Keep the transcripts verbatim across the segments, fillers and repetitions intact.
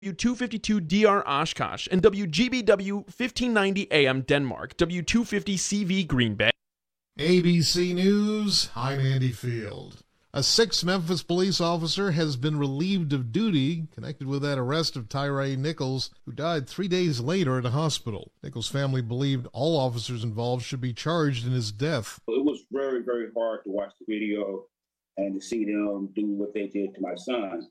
W two fifty-two D R Oshkosh, and W G B W fifteen ninety A M Denmark, W two fifty C V Green Bay. A B C News, I'm Andy Field. A sixth Memphis police officer has been relieved of duty connected with that arrest of Tyree Nichols, who died three days later at a hospital. Nichols' family believed all officers involved should be charged in his death. It was very, very hard to watch the video and to see them do what they did to my son.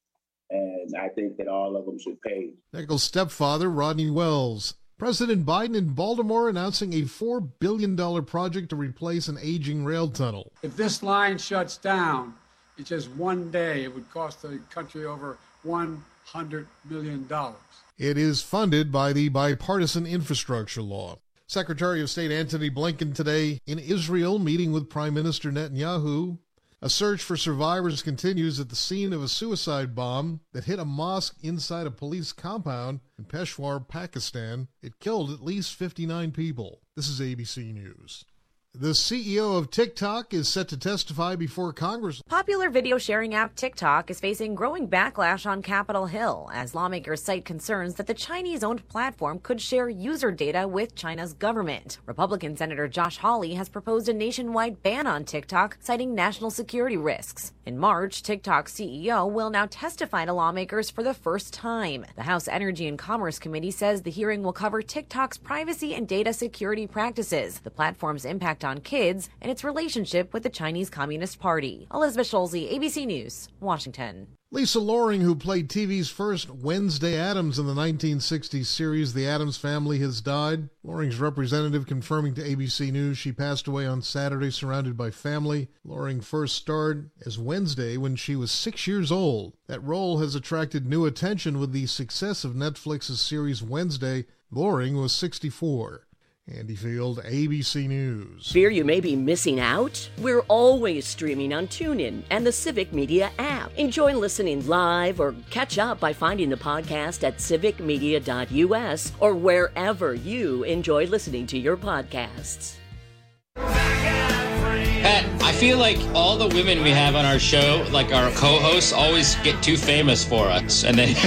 And I think that all of them should pay. Nichols' stepfather, Rodney Wells. President Biden in Baltimore announcing a four billion dollars project to replace an aging rail tunnel. If this line shuts down, it's just one day, it would cost the country over one hundred million dollars. It is funded by the bipartisan infrastructure law. Secretary of State Antony Blinken today in Israel meeting with Prime Minister Netanyahu. A search for survivors continues at the scene of a suicide bomb that hit a mosque inside a police compound in Peshawar, Pakistan. It killed at least fifty-nine people. This is A B C News. The C E O of TikTok is set to testify before Congress. Popular video sharing app TikTok is facing growing backlash on Capitol Hill as lawmakers cite concerns that the Chinese-owned platform could share user data with China's government. Republican Senator Josh Hawley has proposed a nationwide ban on TikTok, citing national security risks. In March, TikTok's C E O will now testify to lawmakers for the first time. The House Energy and Commerce Committee says the hearing will cover TikTok's privacy and data security practices, the platform's impact on kids, and its relationship with the Chinese Communist Party. Elizabeth Schulze, A B C News, Washington. Lisa Loring, who played T V's first Wednesday Addams in the nineteen sixties series The Addams Family, has died. Loring's representative confirming to A B C News she passed away on Saturday surrounded by family. Loring first starred as Wednesday when she was six years old. That role has attracted new attention with the success of Netflix's series Wednesday. Loring was sixty-four. Andy Field, A B C News. Fear you may be missing out? We're always streaming on TuneIn and the Civic Media app. Enjoy listening live or catch up by finding the podcast at civic media dot u s or wherever you enjoy listening to your podcasts. Pat, I feel like all the women we have on our show, like our co-hosts, always get too famous for us. And then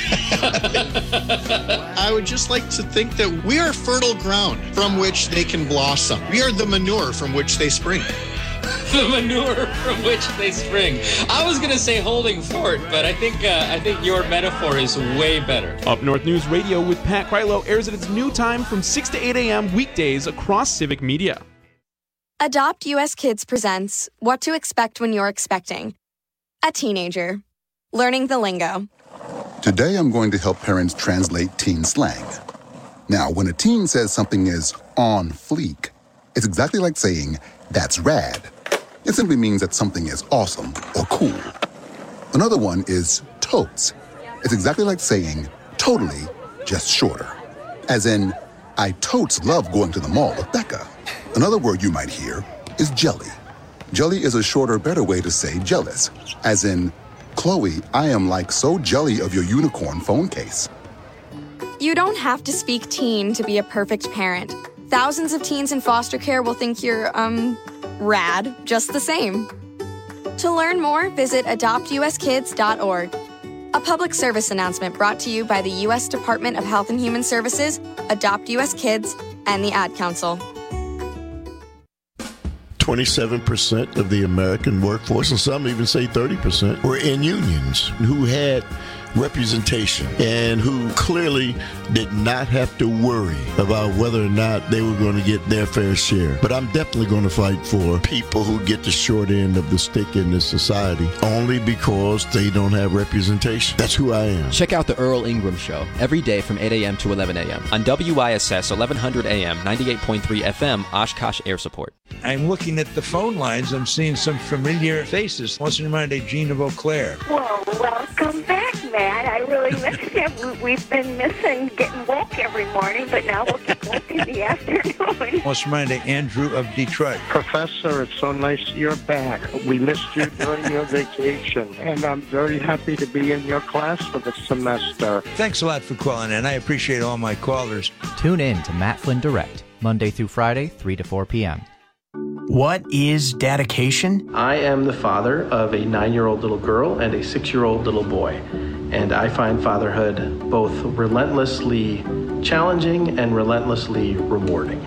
I would just like to think that we are fertile ground from which they can blossom. We are the manure from which they spring. The manure from which they spring. I was going to say holding fort, but I think uh, I think your metaphor is way better. Up North News Radio with Pat Krylo airs at its new time from six to eight a.m. weekdays across Civic Media. Adopt U S Kids presents What to Expect When You're Expecting. A teenager. Learning the lingo. Today I'm going to help parents translate teen slang. Now, when a teen says something is on fleek, it's exactly like saying, that's rad. It simply means that something is awesome or cool. Another one is totes. It's exactly like saying, totally, just shorter. As in, I totes love going to the mall with Becca. Another word you might hear is jelly. Jelly is a shorter, better way to say jealous. As in, Chloe, I am like so jelly of your unicorn phone case. You don't have to speak teen to be a perfect parent. Thousands of teens in foster care will think you're, um, rad just the same. To learn more, visit adopt u s kids dot org. A public service announcement brought to you by the U S Department of Health and Human Services, Adopt U S Kids, and the Ad Council. twenty-seven percent of the American workforce, and some even say thirty percent, were in unions who had representation and who clearly did not have to worry about whether or not they were going to get their fair share. But I'm definitely going to fight for people who get the short end of the stick in this society only because they don't have representation. That's who I am. Check out the Earl Ingram Show every day from eight a.m. to eleven a.m. on W I S S eleven hundred A M, ninety-eight point three F M, Oshkosh Air Support. I'm looking at the phone lines. I'm seeing some familiar faces. What's in mind, Gina Beauclair? Well, welcome back, Matt. I really missed you. We've been missing getting woke every morning, but now we'll get woke in the afternoon. What's in mind, Andrew of Detroit? Professor, it's so nice you're back. We missed you during your vacation, and I'm very happy to be in your class for the semester. Thanks a lot for calling in. I appreciate all my callers. Tune in to Matt Flynn Direct, Monday through Friday, three to four p.m. What is dedication? I am the father of a nine-year-old little girl and a six-year-old little boy. And I find fatherhood both relentlessly challenging and relentlessly rewarding.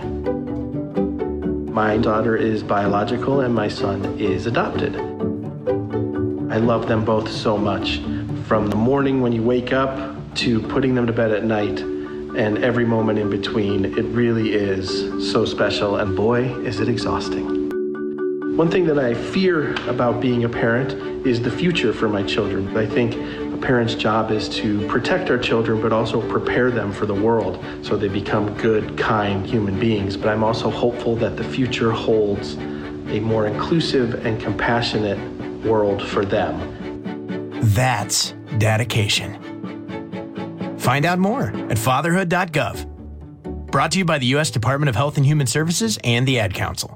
My daughter is biological and my son is adopted. I love them both so much. From the morning when you wake up to putting them to bed at night and every moment in between, it really is so special, and boy, is it exhausting. One thing that I fear about being a parent is the future for my children. I think a parent's job is to protect our children, but also prepare them for the world so they become good, kind human beings. But I'm also hopeful that the future holds a more inclusive and compassionate world for them. That's dedication. Find out more at fatherhood dot gov. Brought to you by the U S Department of Health and Human Services and the Ad Council.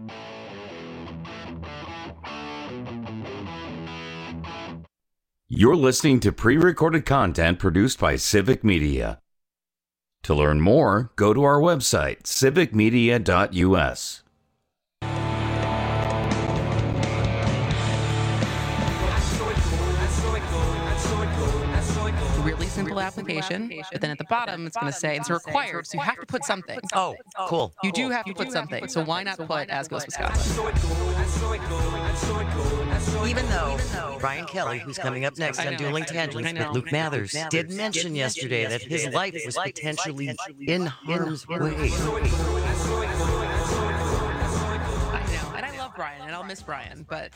You're listening to pre-recorded content produced by Civic Media. To learn more, go to our website, civic media dot u s. Really simple application, but then at the bottom it's going to say it's required, so you have to put something. Oh, cool. You do have to put something, so why not put As Goes Wisconsin? Even though Brian Kelly, who's coming up next on Dueling Tangents with Luke Mathers, did mention yesterday that his life was potentially in harm's way. I know, and I love Brian, and I'll miss Brian, but...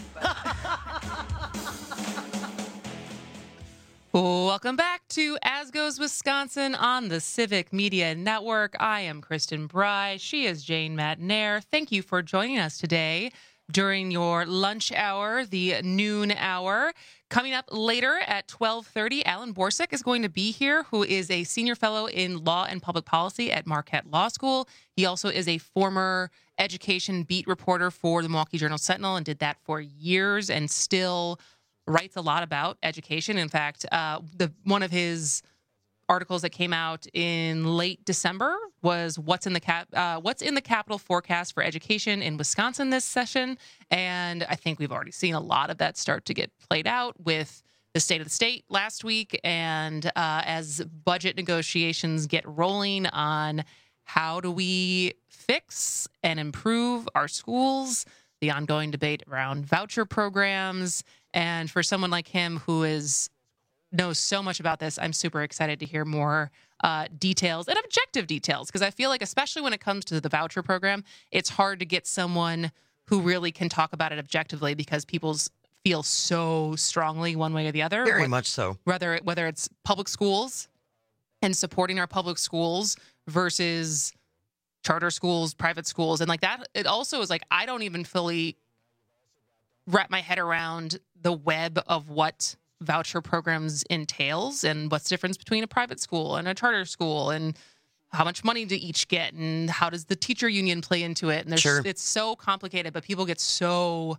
Welcome back to As Goes Wisconsin on the Civic Media Network. I am Kristen Bry. She is Jane Matnair. Thank you for joining us today during your lunch hour, the noon hour. Coming up later at twelve thirty, Alan Borsick is going to be here, who is a senior fellow in law and public policy at Marquette Law School. He also is a former education beat reporter for the Milwaukee Journal-Sentinel and did that for years and still writes a lot about education. In fact, uh, the one of his articles that came out in late December was what's in the cap uh, what's in the capital forecast for education in Wisconsin this session, and I think we've already seen a lot of that start to get played out with the State of the State last week, and uh, as budget negotiations get rolling on how do we fix and improve our schools, the ongoing debate around voucher programs. And for someone like him who is knows so much about this, I'm super excited to hear more uh, details and objective details, because I feel like, especially when it comes to the voucher program, it's hard to get someone who really can talk about it objectively because people feel so strongly one way or the other. Very much so. Whether, whether it's public schools and supporting our public schools versus charter schools, private schools, and like that, it also is like, I don't even fully wrap my head around the web of what voucher programs entails and what's the difference between a private school and a charter school and how much money do each get and how does the teacher union play into it. And there's, sure. It's so complicated, but people get so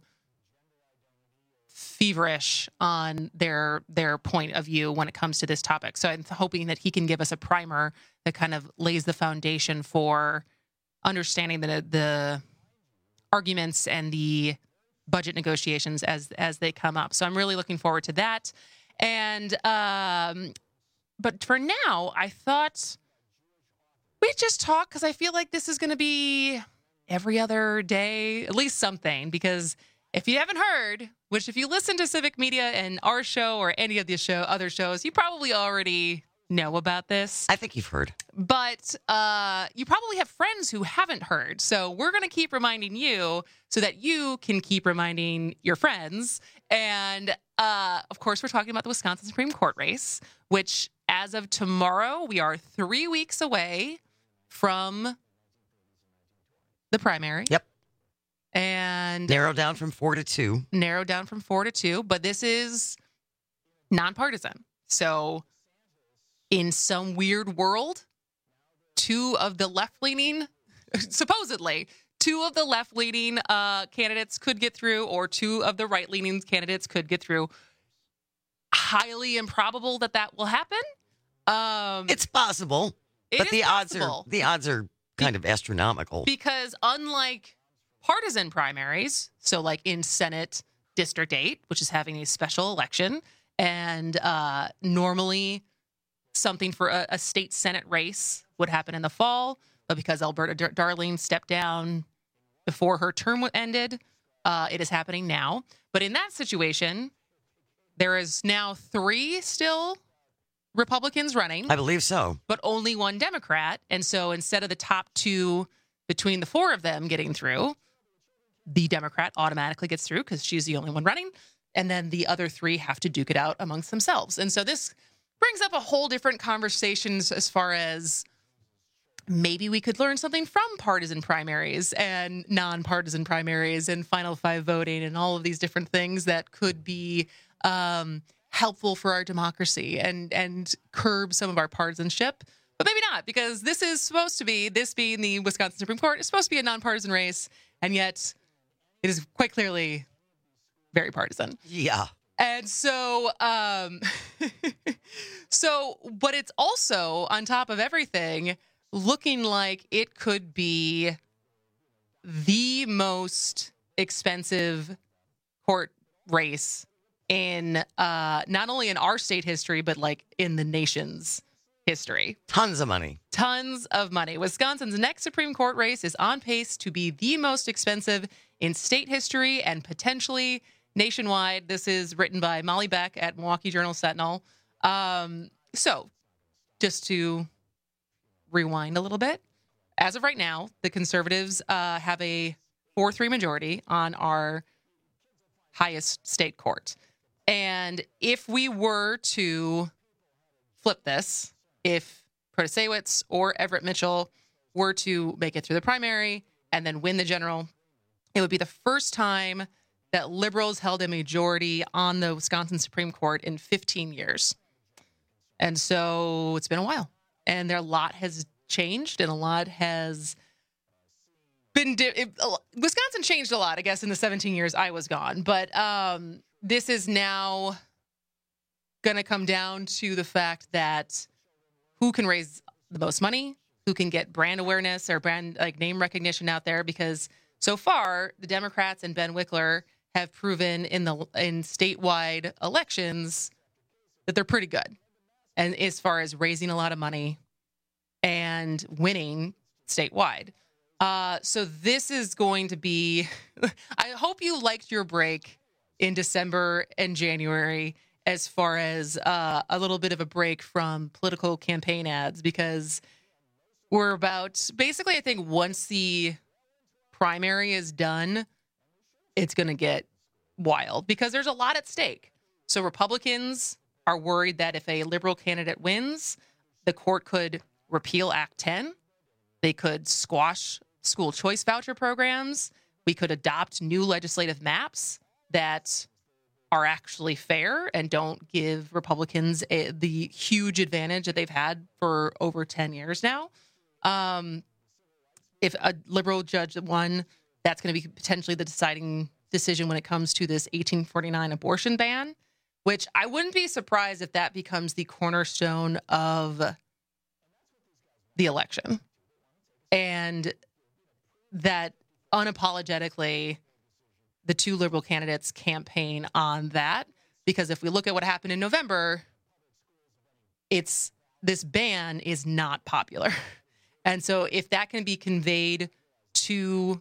feverish on their their point of view when it comes to this topic. So I'm hoping that he can give us a primer that kind of lays the foundation for understanding the the arguments and the budget negotiations as as they come up. So I'm really looking forward to that. And um, but for now, I thought we'd just talk, because I feel like this is going to be every other day, at least something. Because if you haven't heard, which if you listen to Civic Media and our show or any of the show other shows, you probably already know about this. I think you've heard. But uh, you probably have friends who haven't heard. So we're going to keep reminding you so that you can keep reminding your friends. And, uh, of course, we're talking about the Wisconsin Supreme Court race, which as of tomorrow, we are three weeks away from the primary. Yep. And narrowed down from four to two. Narrowed down from four to two. But this is nonpartisan. So in some weird world, two of the left-leaning, supposedly, two of the left-leaning uh, candidates could get through, or two of the right-leaning candidates could get through. Highly improbable that that will happen. Um, it's possible, it but is the possible. odds are the odds are kind of astronomical. Because unlike partisan primaries, so like in Senate District eight, which is having a special election, And uh, normally something for a, a state Senate race would happen in the fall, but because Alberta Dar- Darling stepped down before her term ended, uh, it is happening now. But in that situation, there is now three still Republicans running. I believe so. But only one Democrat. And so instead of the top two between the four of them getting through, the Democrat automatically gets through because she's the only one running. And then the other three have to duke it out amongst themselves. And so this brings up a whole different conversations as far as maybe we could learn something from partisan primaries and nonpartisan primaries and Final Five voting and all of these different things that could be um, helpful for our democracy and, and curb some of our partisanship. But maybe not, because this is supposed to be, this being the Wisconsin Supreme Court, is supposed to be a nonpartisan race, and yet it is quite clearly very partisan. Yeah. And so, um, so, but it's also, on top of everything, looking like it could be the most expensive court race in uh, not only in our state history, but like in the nation's history. Tons of money. Tons of money. Wisconsin's next Supreme Court race is on pace to be the most expensive in state history and potentially nationwide. This is written by Molly Beck at Milwaukee Journal-Sentinel. Um, so just to rewind a little bit, as of right now, the Conservatives uh, have a four three majority on our highest state court. And if we were to flip this, if Protasiewicz or Everett Mitchell were to make it through the primary and then win the general, it would be the first time that liberals held a majority on the Wisconsin Supreme Court in fifteen years. And so it's been a while. And there a lot has changed and a lot has been... Di- it, Wisconsin changed a lot, I guess, in the seventeen years I was gone. But um, this is now going to come down to the fact that who can raise the most money, who can get brand awareness or brand like name recognition out there, because so far the Democrats and Ben Wickler have proven in the in statewide elections that they're pretty good. And as far as raising a lot of money and winning statewide. Uh, so this is going to be, I hope you liked your break in December and January as far as uh, a little bit of a break from political campaign ads, because we're about, basically, I think once the primary is done, it's going to get wild because there's a lot at stake. So Republicans are worried that if a liberal candidate wins, the court could repeal Act ten. They could squash school choice voucher programs. We could adopt new legislative maps that are actually fair and don't give Republicans a, the huge advantage that they've had for over ten years now. Um, if a liberal judge won, that's going to be potentially the deciding decision when it comes to this eighteen forty-nine abortion ban, which I wouldn't be surprised if that becomes the cornerstone of the election. And that unapologetically, the two liberal candidates campaign on that, because if we look at what happened in November, it's this ban is not popular. And so if that can be conveyed to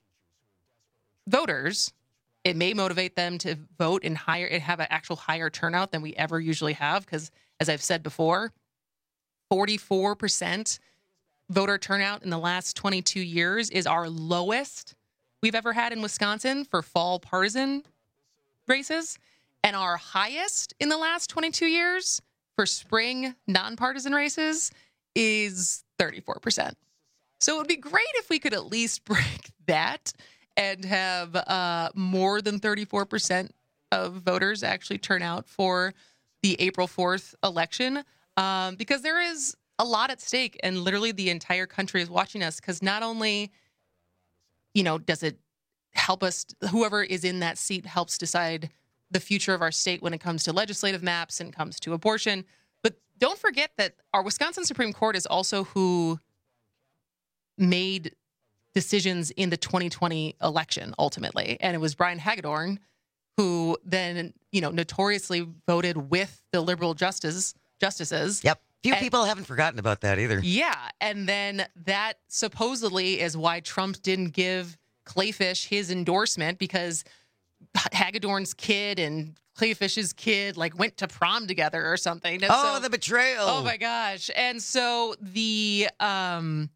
voters, it may motivate them to vote and higher and have an actual higher turnout than we ever usually have. Because as I've said before, forty-four percent voter turnout in the last twenty-two years is our lowest we've ever had in Wisconsin for fall partisan races. And our highest in the last twenty-two years for spring nonpartisan races is thirty-four percent. So it would be great if we could at least break that and have uh, more than thirty-four percent of voters actually turn out for the April fourth election, um, because there is a lot at stake, and literally the entire country is watching us, because not only, you know, does it help us, whoever is in that seat helps decide the future of our state when it comes to legislative maps and comes to abortion, but don't forget that our Wisconsin Supreme Court is also who made decisions in the twenty twenty election ultimately. And it was Brian Hagedorn who then, you know, notoriously voted with the liberal justices. Justices. Yep. Few and, people haven't forgotten about that either. Yeah. And then that supposedly is why Trump didn't give Clayfish his endorsement, because Hagedorn's kid and Clayfish's kid like went to prom together or something. And oh, so, the betrayal. Oh my gosh. And so the um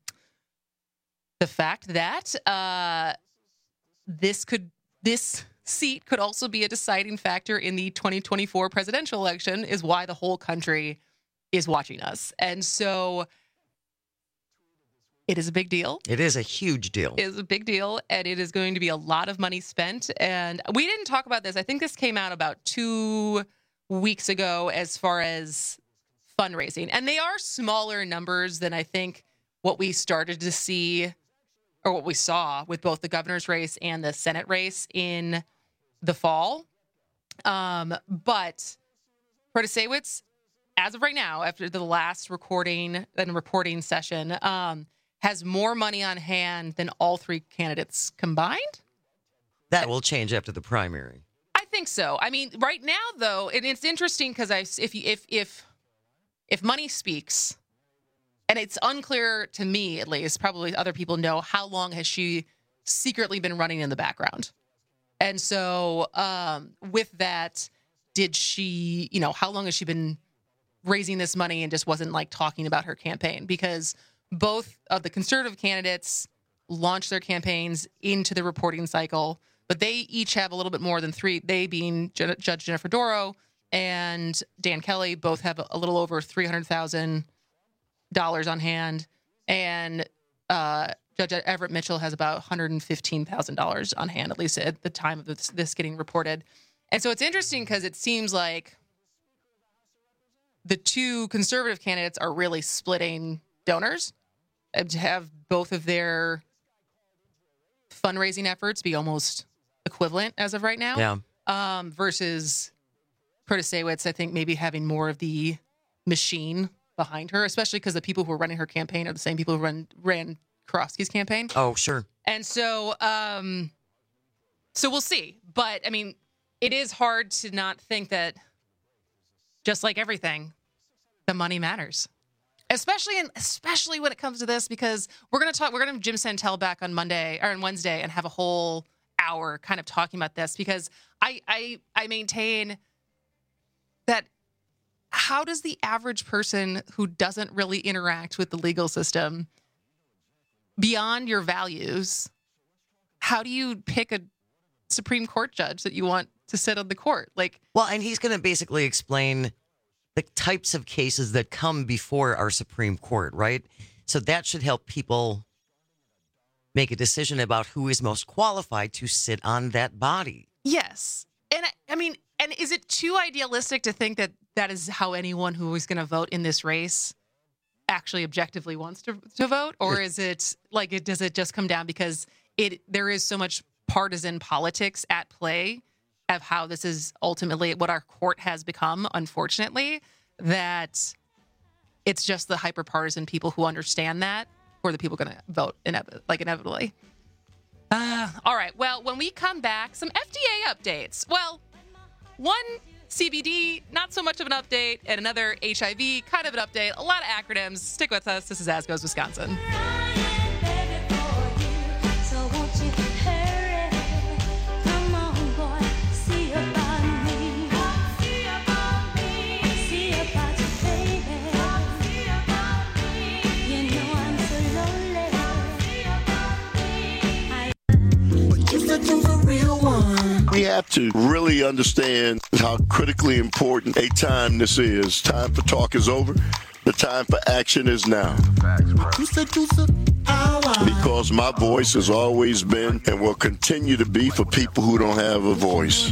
the fact that uh this could this seat could also be a deciding factor in the twenty twenty-four presidential election is why the whole country is watching us. And so it is a big deal. It is a huge deal. It is a big deal, and it is going to be a lot of money spent. And we didn't talk about this. I think this came out about two weeks ago as far as fundraising. And they are smaller numbers than I think what we started to see or what we saw with both the governor's race and the Senate race in the fall. Um, but Protasiewicz, as of right now, after the last recording and reporting session, um, has more money on hand than all three candidates combined. That will change after the primary. I think so. I mean, right now, though, and it's interesting because I, if you, if if if money speaks, and it's unclear to me, at least, probably other people know, how long has she secretly been running in the background? And so, um, with that, did she, you know, how long has she been raising this money and just wasn't like talking about her campaign? Because both of the conservative candidates launched their campaigns into the reporting cycle, but they each have a little bit more than three. They being J- Judge Jennifer Doro and Dan Kelly both have a, a little over three hundred thousand dollars on hand. And uh, Judge Everett Mitchell has about one hundred fifteen thousand dollars on hand, at least at the time of this, this getting reported. And so it's interesting because it seems like the two conservative candidates are really splitting donors to have both of their fundraising efforts be almost equivalent as of right now. Yeah. Um, versus Protasiewicz, I think maybe having more of the machine behind her, especially because the people who are running her campaign are the same people who run, ran Karofsky's campaign. Oh, sure. And so, um, so we'll see. But I mean, it is hard to not think that, just like everything, the money matters. Especially in, especially when it comes to this, because we're going to talk, we're going to have Jim Santel back on Monday or on Wednesday and have a whole hour kind of talking about this, because I, I, I maintain that how does the average person who doesn't really interact with the legal system beyond your values, how do you pick a Supreme Court judge that you want to sit on the court? Like, well, and he's going to basically explain the types of cases that come before our Supreme Court, right? So that should help people make a decision about who is most qualified to sit on that body. Yes. And I, I mean, and is it too idealistic to think that that is how anyone who is going to vote in this race actually objectively wants to, to vote? Or is it like, it does it just come down because it there is so much partisan politics at play of how this is ultimately what our court has become, unfortunately, that it's just the hyper-partisan people who understand that who are the people going to vote inev- like inevitably. Uh, all right. Well, when we come back, some F D A updates. Well, one C B D, not so much of an update, and another H I V, kind of an update. A lot of acronyms. Stick with us. This is As Goes Wisconsin. We have to really understand how critically important a time this is. Time for talk is over. The time for action is now. Because my voice has always been and will continue to be for people who don't have a voice.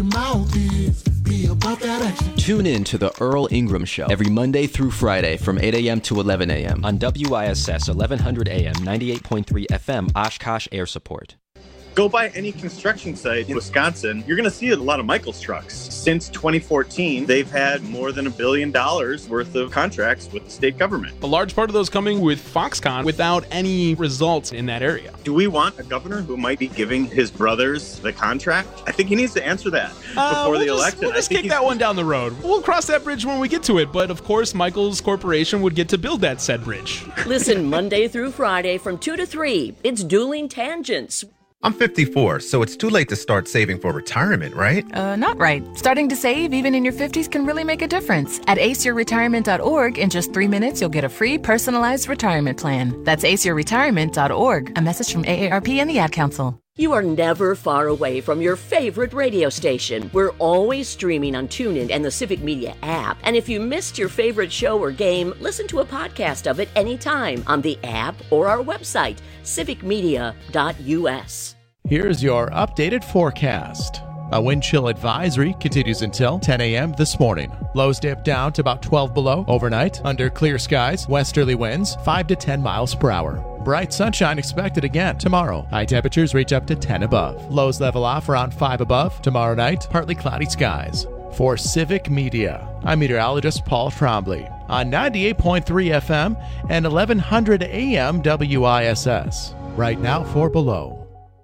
Tune in to The Earl Ingram Show every Monday through Friday from eight a.m. to eleven a.m. on W I S S eleven hundred A M, ninety-eight point three F M, Oshkosh Air Support. Go by any construction site in Wisconsin, you're going to see a lot of Michaels trucks. Since twenty fourteen, they've had more than a billion dollars worth of contracts with the state government. A large part of those coming with Foxconn without any results in that area. Do we want a governor who might be giving his brothers the contract? I think he needs to answer that Uh, before we'll the just, election. We'll just I think kick that one down the road. We'll cross that bridge when we get to it. But of course, Michaels Corporation would get to build that said bridge. Listen Monday through Friday from two to three. It's Dueling Tangents. I'm fifty-four, so it's too late to start saving for retirement, right? Uh, not right. Starting to save even in your fifties can really make a difference. At ace your retirement dot org, in just three minutes, you'll get a free personalized retirement plan. That's ace your retirement dot org. A message from A A R P and the Ad Council. You are never far away from your favorite radio station. We're always streaming on TuneIn and the Civic Media app. And if you missed your favorite show or game, listen to a podcast of it anytime on the app or our website, civic media dot u s. Here's your updated forecast. A wind chill advisory continues until ten a.m. this morning. Lows dip down to about twelve below overnight. Under clear skies, westerly winds five to ten miles per hour. Bright sunshine expected again tomorrow. High temperatures reach up to ten above. Lows level off around five above. Tomorrow night, partly cloudy skies. For Civic Media, I'm meteorologist Paul Trombley on ninety-eight point three F M and eleven hundred A M W I S S. Right now for Below.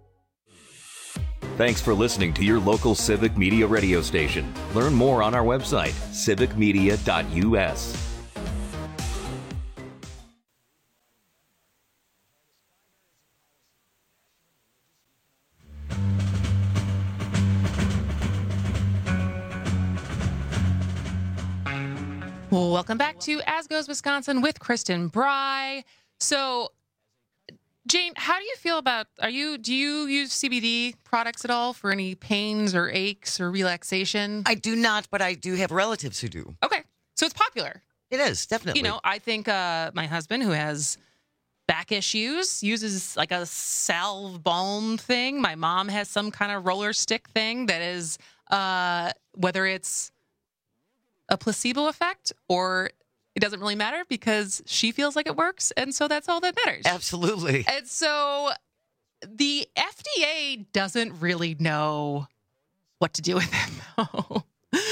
Thanks for listening to your local Civic Media radio station. Learn more on our website, civic media dot u s. Welcome back to As Goes Wisconsin with Kristen Bry. So, Jane, how do you feel about, are you, do you use C B D products at all for any pains or aches or relaxation? I do not, but I do have relatives who do. Okay. So it's popular. It is, definitely. You know, I think uh, my husband, who has back issues, uses like a salve balm thing. My mom has some kind of roller stick thing that is, uh, whether it's a placebo effect or it doesn't really matter because she feels like it works. And so that's all that matters. Absolutely. And so the F D A doesn't really know what to do with it, though.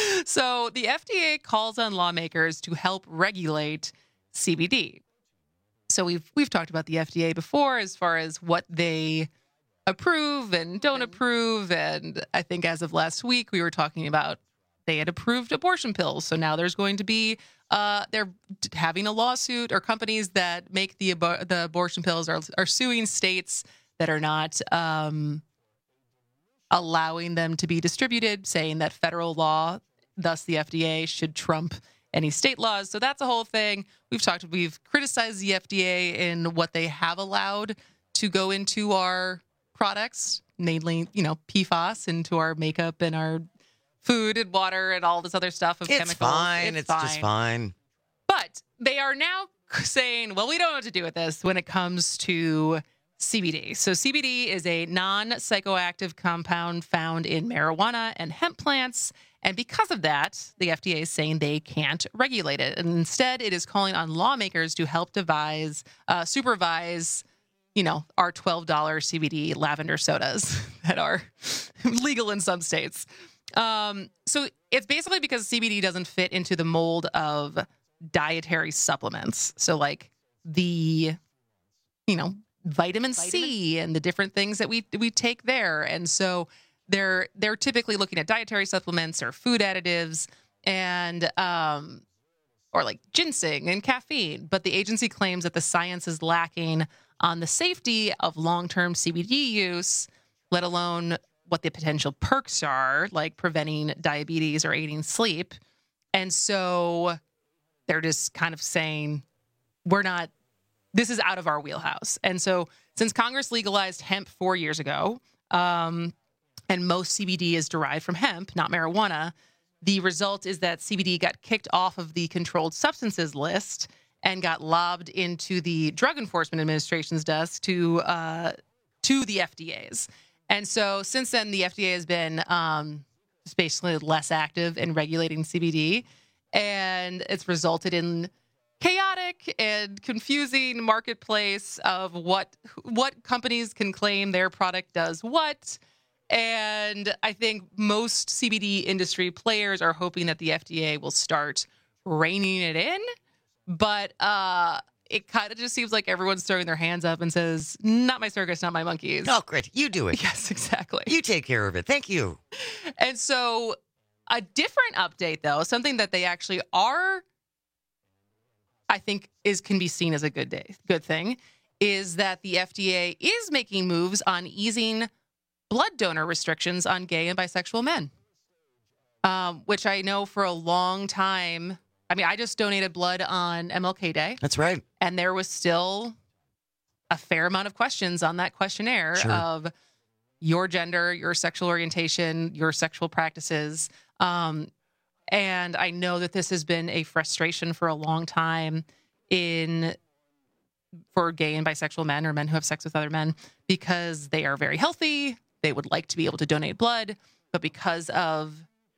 So the F D A calls on lawmakers to help regulate C B D. So we've we've talked about the F D A before as far as what they approve and don't approve. And I think as of last week, we were talking about they had approved abortion pills. So now there's going to be, uh, they're having a lawsuit, or companies that make the abo- the abortion pills are, are suing states that are not um, allowing them to be distributed, saying that federal law, thus the F D A, should trump any state laws. So that's a whole thing. We've talked, we've criticized the F D A in what they have allowed to go into our products, namely, you know, P FAS, into our makeup and our food and water and all this other stuff of it's chemicals. Fine. It's, it's fine. just fine. But they are now saying, well, we don't know what to do with this when it comes to C B D. So C B D is a non-psychoactive compound found in marijuana and hemp plants. And because of that, the F D A is saying they can't regulate it. And instead, it is calling on lawmakers to help devise, uh, supervise, you know, our twelve dollars C B D lavender sodas that are legal in some states. Um, so it's basically because C B D doesn't fit into the mold of dietary supplements. So like the, you know, vitamin, vitamin C and the different things that we we take there. And so they're they're typically looking at dietary supplements or food additives and um or like ginseng and caffeine. But the agency claims that the science is lacking on the safety of long-term C B D use, let alone what the potential perks are, like preventing diabetes or aiding sleep. And so they're just kind of saying, we're not, this is out of our wheelhouse. And so since Congress legalized hemp four years ago, um, and most C B D is derived from hemp, not marijuana, the result is that C B D got kicked off of the controlled substances list and got lobbed into the Drug Enforcement Administration's desk to uh, to the F D A's. And so since then, the F D A has been um, just basically less active in regulating C B D, and it's resulted in chaotic chaotic and confusing marketplace of what what companies can claim their product does what. And I think most C B D industry players are hoping that the F D A will start reining it in. But uh, it kind of just seems like everyone's throwing their hands up and says, not my circus, not my monkeys. Oh, great. You do it. Yes, exactly. You take care of it. Thank you. And so a different update, though, something that they actually are, I think, is can be seen as a good day, good thing, is that the F D A is making moves on easing blood donor restrictions on gay and bisexual men, um, which I know for a long time. I mean, I just donated blood on M L K Day. That's right. And there was still a fair amount of questions on that questionnaire Sure. of your gender, your sexual orientation, your sexual practices. Um, and I know that this has been a frustration for a long time in for gay and bisexual men or men who have sex with other men because they are very healthy. They would like to be able to donate blood, but because of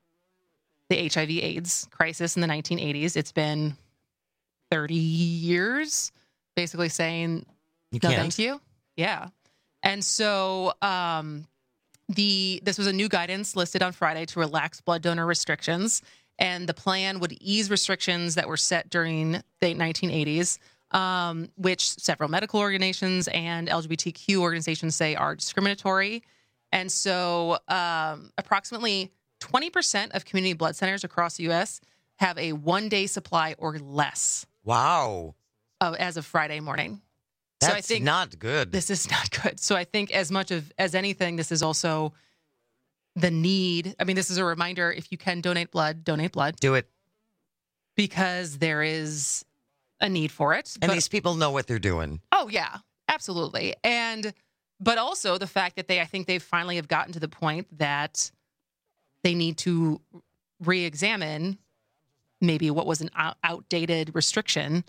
the H I V AIDS crisis in the nineteen eighties, it's been thirty years basically saying, you no, can't. thank you. Yeah. And so um, the this was a new guidance listed on Friday to relax blood donor restrictions. And the plan would ease restrictions that were set during the nineteen eighties, um, which several medical organizations and L G B T Q organizations say are discriminatory. And so um, approximately twenty percent of community blood centers across the U S have a one-day supply or less. Wow. Of, as of Friday morning. That's so I think not good. This is not good. So I think as much of as anything, this is also the need. I mean, this is a reminder, if you can donate blood, donate blood. Do it. Because there is a need for it. And But- these people know what they're doing. Oh, yeah, absolutely. And, but also the fact that they, I think they finally have gotten to the point that they need to re-examine maybe what was an out- outdated restriction,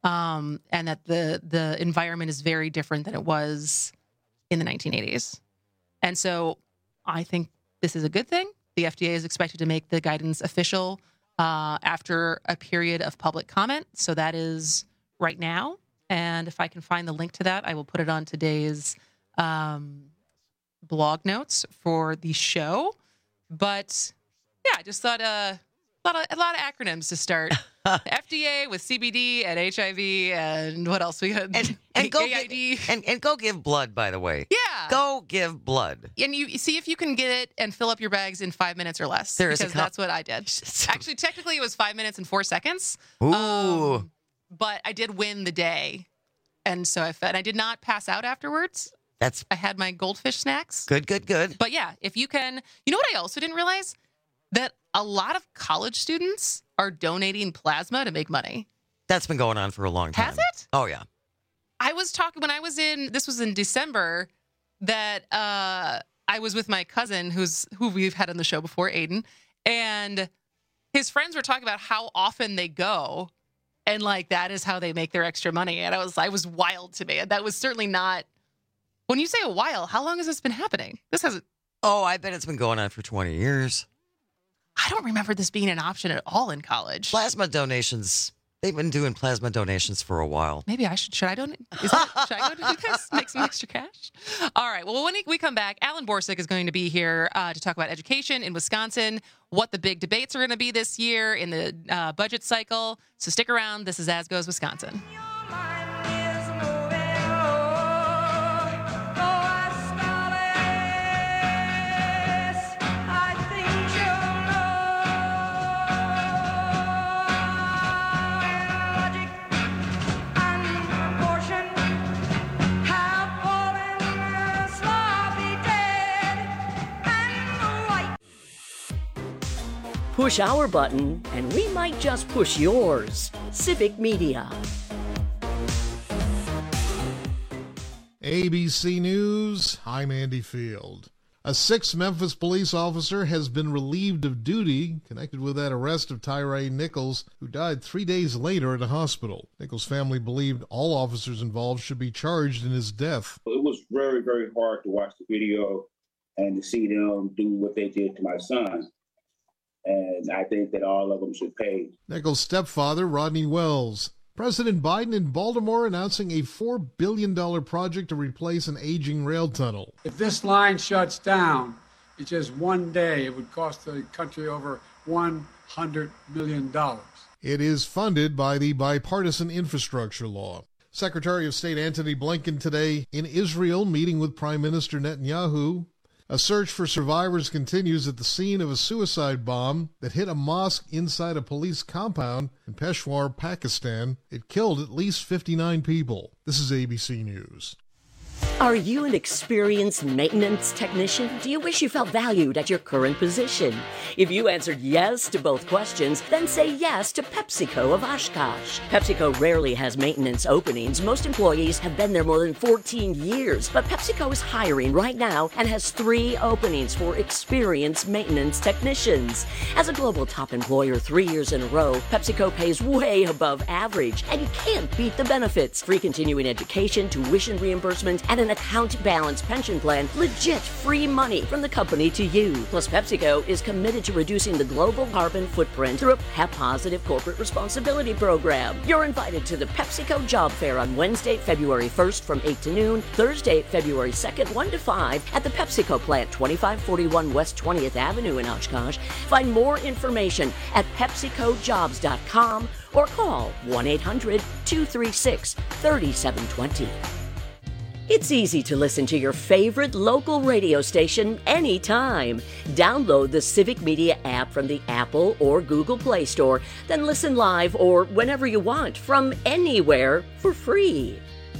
um, and that the the environment is very different than it was in the nineteen eighties. And so I think this is a good thing. The F D A is expected to make the guidance official uh, after a period of public comment. So that is right now. And if I can find the link to that, I will put it on today's um, blog notes for the show. But yeah, I just thought uh, a lot of a lot of acronyms to start. F D A with C B D and H I V and what else we had? And, and go A I D. give, and, and go give blood, by the way. Yeah. Go give blood. And you see if you can get it and fill up your bags in five minutes or less. There is a because co- that's what I did. Actually, technically, it was five minutes and four seconds. Ooh. Um, but I did win the day, and so I fed. I did not pass out afterwards. That's I had my goldfish snacks. good, good, good. But yeah, if you can, you know what I also didn't realize? That a lot of college students are donating plasma to make money. That's been going on for a long time. Has it? Oh, yeah. I was talking when I was in, this was in December, that uh, I was with my cousin who's who we've had on the show before, Aiden, and his friends were talking about how often they go, and like that is how they make their extra money. And I was, I was wild to me. And that was certainly not. When you say a while, how long has this been happening? This hasn't. Oh, I bet it's been going on for twenty years. I don't remember this being an option at all in college. Plasma donations. They've been doing plasma donations for a while. Maybe I should. Should I donate? Is that, should I go to do this? Make some extra cash? All right. Well, when we come back, Alan Borsick is going to be here uh, to talk about education in Wisconsin, what the big debates are going to be this year in the uh, budget cycle. So stick around. This is As Goes Wisconsin. Push our button, and we might just push yours. Civic Media. A B C News, I'm Andy Field. A sixth Memphis police officer has been relieved of duty connected with that arrest of Tyree Nichols, who died three days later at a hospital. Nichols' family believed all officers involved should be charged in his death. It was very, very hard to watch the video and to see them do what they did to my son. And I think that all of them should pay. Nichols' stepfather, Rodney Wells, President Biden in Baltimore announcing a four billion dollars project to replace an aging rail tunnel. If this line shuts down, in just one day, it would cost the country over one hundred million dollars. It is funded by the Bipartisan Infrastructure Law. Secretary of State Antony Blinken today in Israel meeting with Prime Minister Netanyahu. A search for survivors continues at the scene of a suicide bomb that hit a mosque inside a police compound in Peshawar, Pakistan. It killed at least fifty-nine people. This is A B C News. Are you an experienced maintenance technician? Do you wish you felt valued at your current position? If you answered yes to both questions, then say yes to PepsiCo of Oshkosh. PepsiCo rarely has maintenance openings. Most employees have been there more than fourteen years, but PepsiCo is hiring right now and has three openings for experienced maintenance technicians. As a global top employer three years in a row, PepsiCo pays way above average, and you can't beat the benefits. Free continuing education, tuition reimbursement, and an account balance pension plan, legit free money from the company to you. Plus, PepsiCo is committed to reducing the global carbon footprint through a P E P-positive corporate responsibility program. You're invited to the PepsiCo Job Fair on Wednesday, February first from eight to noon, Thursday, February second, one to five at the PepsiCo plant, twenty-five forty-one West twentieth Avenue in Oshkosh. Find more information at pepsico jobs dot com or call one eight hundred two three six three seven two zero. It's easy to listen to your favorite local radio station anytime. Download the Civic Media app from the Apple or Google Play Store, then listen live or whenever you want from anywhere for free.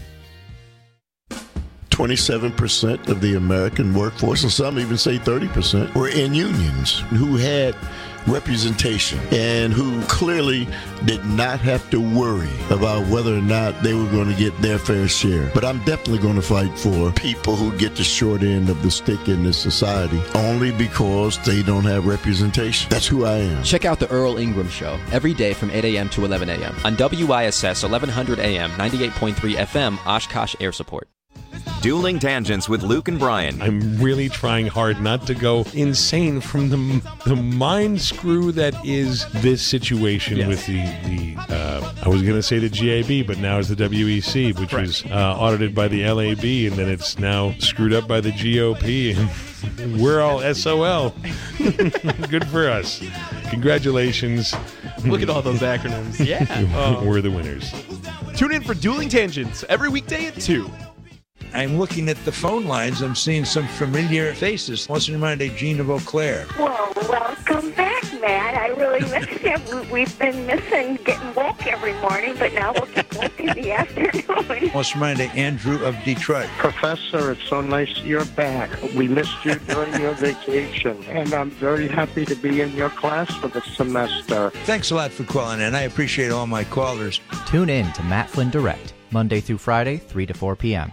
twenty-seven percent of the American workforce, and some even say thirty percent, were in unions who had representation and who clearly did not have to worry about whether or not they were going to get their fair share. But I'm definitely going to fight for people who get the short end of the stick in this society only because they don't have representation. That's who I am. Check out the Earl Ingram Show every day from eight a.m. to eleven a.m. on W I S S eleven hundred A M, ninety-eight point three F M, Oshkosh Air Support. Dueling Tangents with Luke and Brian. I'm really trying hard not to go insane from the the mind screw that is this situation yes. with the, the uh, I was going to say the G A B, but now it's the W E C, which right. was uh, audited by the L A B, and then it's now screwed up by the G O P, and we're all S O L. Good for us. Congratulations. Look at all those acronyms. Yeah. Oh. We're the winners. Tune in for Dueling Tangents every weekday at two. I'm looking at the phone lines. I'm seeing some familiar faces. What's in mind, Gene of Eau Claire? Well, welcome back, Matt. I really missed you. We've been missing getting woke every morning, but now we'll get woke in the afternoon. What's in mind, Andrew of Detroit? Professor, it's so nice you're back. We missed you during your vacation, and I'm very happy to be in your class for the semester. Thanks a lot for calling in. I appreciate all my callers. Tune in to Matt Flynn Direct, Monday through Friday, three to four p.m.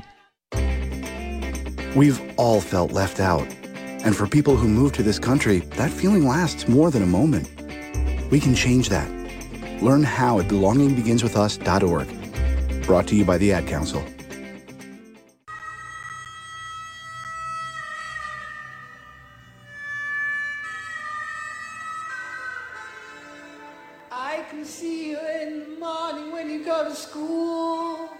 We've all felt left out. And for people who move to this country, that feeling lasts more than a moment. We can change that. Learn how at belonging begins with us dot org. Brought to you by the Ad Council. I can see you in the morning when you go to school.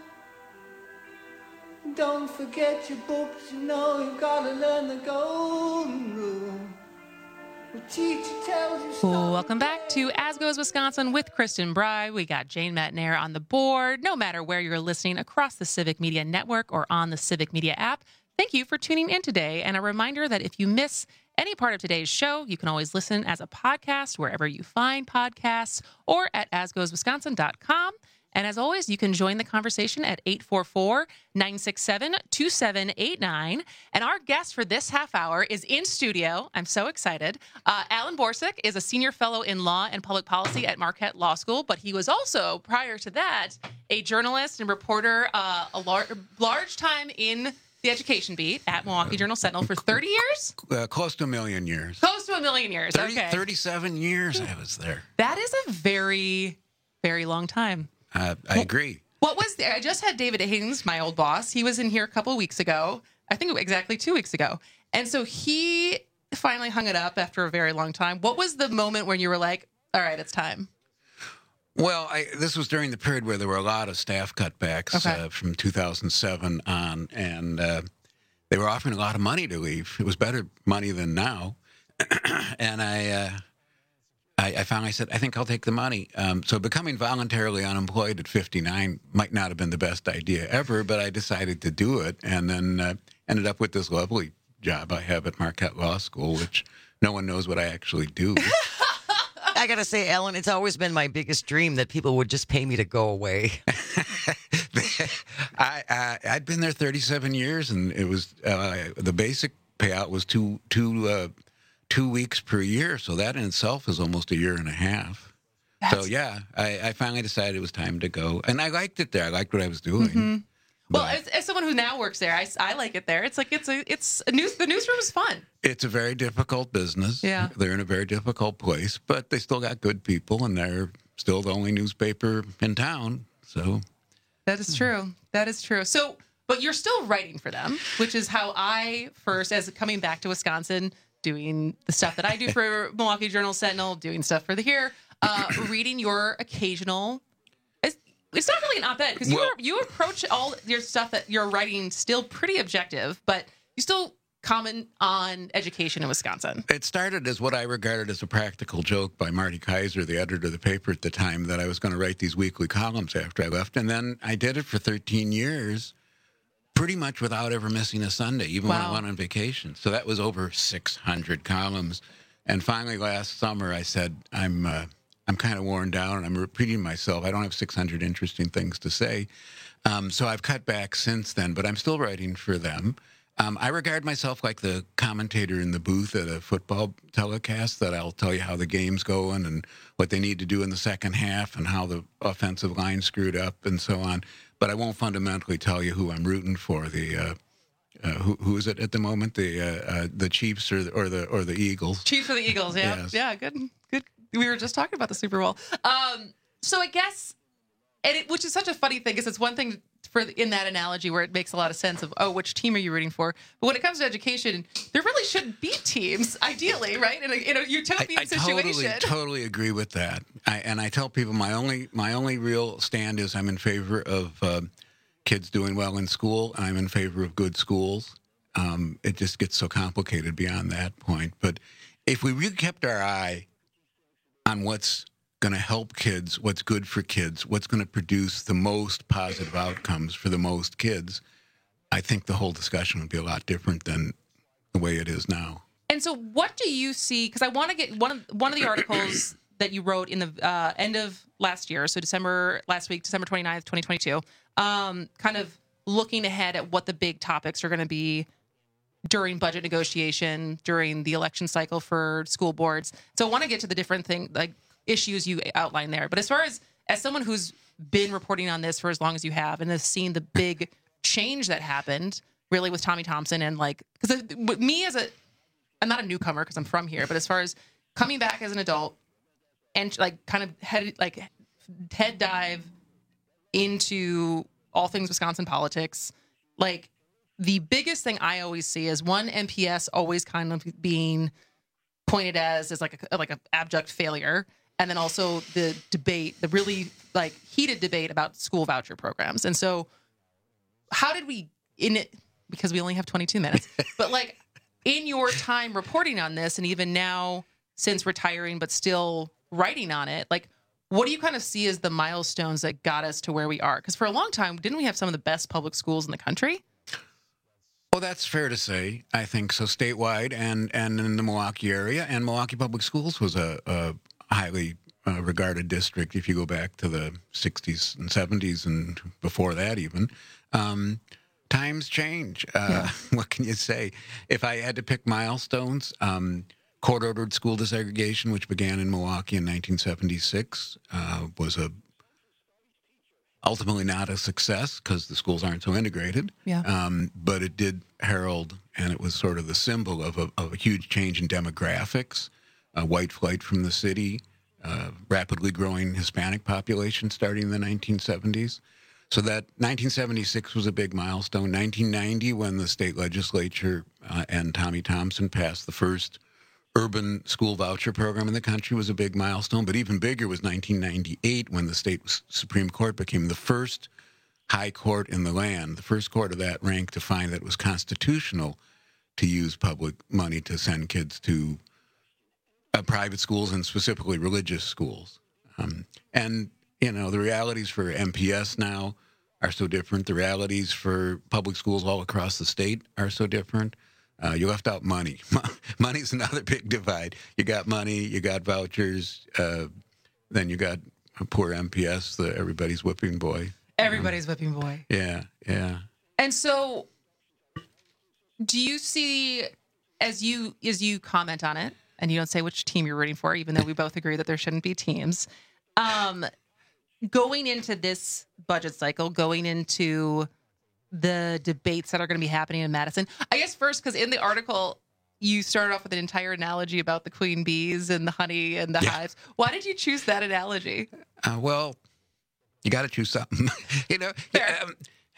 Don't forget your books, you know you've got to learn the golden rule. The teacher tells you stop. Welcome back to As Goes Wisconsin with Kristen Bry. We got Jane Matnair on the board. No matter where you're listening across the Civic Media Network or on the Civic Media app, thank you for tuning in today. And a reminder that if you miss any part of today's show, you can always listen as a podcast wherever you find podcasts or at as goes wisconsin dot com. And as always, you can join the conversation at eight four four, nine six seven, two seven eight nine. And our guest for this half hour is in studio. I'm so excited. Uh, Alan Borsuk is a senior fellow in law and public policy at Marquette Law School, but he was also, prior to that, a journalist and reporter, uh, a lar- large time in the education beat at Milwaukee Journal Sentinel for thirty years? Uh, close to a million years. Close to a million years, thirty, okay. thirty-seven years I was there. That is a very, very long time. Uh, I agree. What was the, I just had David Haynes, my old boss. He was in here a couple of weeks ago. I think exactly two weeks ago. And so he finally hung it up after a very long time. What was the moment when you were like, all right, it's time? Well, I, this was during the period where there were a lot of staff cutbacks Okay. uh, from two thousand seven on, and uh, they were offering a lot of money to leave. It was better money than now. and I, uh, I, I finally said, I think I'll take the money. Um, so becoming voluntarily unemployed at fifty-nine might not have been the best idea ever, but I decided to do it, and then uh, ended up with this lovely job I have at Marquette Law School, which no one knows what I actually do. I got to say, Alan, it's always been my biggest dream that people would just pay me to go away. I, I I'd been there thirty-seven years, and it was uh, the basic payout was two two uh, two weeks per year. So that in itself is almost a year and a half. That's- So yeah, I, I finally decided it was time to go, and I liked it there. I liked what I was doing. Mm-hmm. Well, as, as someone who now works there, I, I like it there. It's like it's a it's a news. The newsroom is fun. It's a very difficult business. Yeah. They're in a very difficult place, but they still got good people, and they're still the only newspaper in town. So That is true. That is true. So, but you're still writing for them, which is how I first, as coming back to Wisconsin, doing the stuff that I do for Milwaukee Journal Sentinel, doing stuff for the Here, uh, reading your occasional. It's, it's not really an op-ed because you Well- you approach all your stuff that you're writing still pretty objective, but you still comment on education in Wisconsin. it started as what I regarded as a practical joke by Marty Kaiser, the editor of the paper at the time, that I was going to write these weekly columns after I left. And then I did it for thirteen years, pretty much without ever missing a Sunday, even when I Wow. went on vacation. So that was over six hundred columns. And finally, last summer, I said, I'm uh, I'm kind of worn down, and I'm repeating myself. I don't have six hundred interesting things to say. Um, so I've cut back since then, but I'm still writing for them. Um, I regard myself like the commentator in the booth at a football telecast, that I'll tell you how the game's going and what they need to do in the second half and how the offensive line screwed up and so on. But I won't fundamentally tell you who I'm rooting for. The uh, uh, who, who is it at the moment? The uh, uh, the Chiefs or the, or the or the Eagles? Chiefs for the Eagles, yeah, Yes. yeah, good, good. We were just talking about the Super Bowl. Um, so I guess, and it, which is such a funny thing, because it's one thing for in that analogy where it makes a lot of sense of, oh, which team are you rooting for? But when it comes to education, there really shouldn't be teams, ideally, right? In a, in a utopian I, I situation. totally, totally agree with that. I, and I tell people my only my only real stand is I'm in favor of uh, kids doing well in school. I'm in favor of good schools. Um, it just gets so complicated beyond that point. But if we really kept our eye on what's going to help kids, what's good for kids, what's going to produce the most positive outcomes for the most kids, I think the whole discussion would be a lot different than the way it is now. And so, what do you see? Because I want to get one of one of the articles that you wrote in the uh, end of last year, so December last week, December twenty-ninth, twenty twenty-two, um, kind of looking ahead at what the big topics are going to be during budget negotiation, during the election cycle for school boards. So I want to get to the different thing, like issues you outlined there. But as far as as someone who's been reporting on this for as long as you have and has seen the big change that happened, really, with Tommy Thompson, and like, because me as a, I'm not a newcomer because I'm from here, but as far as coming back as an adult and like kind of head like head dive into all things Wisconsin politics, like the biggest thing I always see is one, M P S always kind of being pointed as as like a like a abject failure, and then also the debate, the really like heated debate about school voucher programs. And so, how did we in it? Because we only have twenty-two minutes, but like in your time reporting on this, and even now since retiring, but still writing on it, like what do you kind of see as the milestones that got us to where we are? Because for a long time, didn't we have some of the best public schools in the country? Well, that's fair to say. I think so, statewide and, and in the Milwaukee area. And Milwaukee Public Schools was a, a highly uh, regarded district if you go back to the sixties and seventies and before that even. Um, times change. Uh, yeah. What can you say? If I had to pick milestones, um, court-ordered school desegregation, which began in Milwaukee in nineteen seventy-six, uh, was a ultimately not a success because the schools aren't so integrated. Yeah. Um, but it did herald, and it was sort of the symbol of a, of a huge change in demographics, uh, white flight from the city, uh, rapidly growing Hispanic population starting in the nineteen seventies. So that nineteen seventy-six was a big milestone. nineteen ninety, when the state legislature uh, and Tommy Thompson passed the first urban school voucher program in the country was a big milestone, but even bigger was nineteen ninety-eight when the state Supreme Court became the first high court in the land, the first court of that rank to find that it was constitutional to use public money to send kids to uh, private schools and specifically religious schools. Um, and, you know, the realities for M P S now are so different. The realities for public schools all across the state are so different. Uh, you left out money. Money's another big divide. You got money, you got vouchers, uh, then you got poor M P S, the everybody's whipping boy. Everybody's whipping boy. Yeah, yeah. And so, do you see, as you as you comment on it, and you don't say which team you're rooting for, even though we both agree that there shouldn't be teams, um, going into this budget cycle, going into the debates that are going to be happening in Madison, I guess first, because in the article, you started off with an entire analogy about the queen bees and the honey and the yeah. hives. Why did you choose that analogy? Uh, well, you got to choose something. you know, um,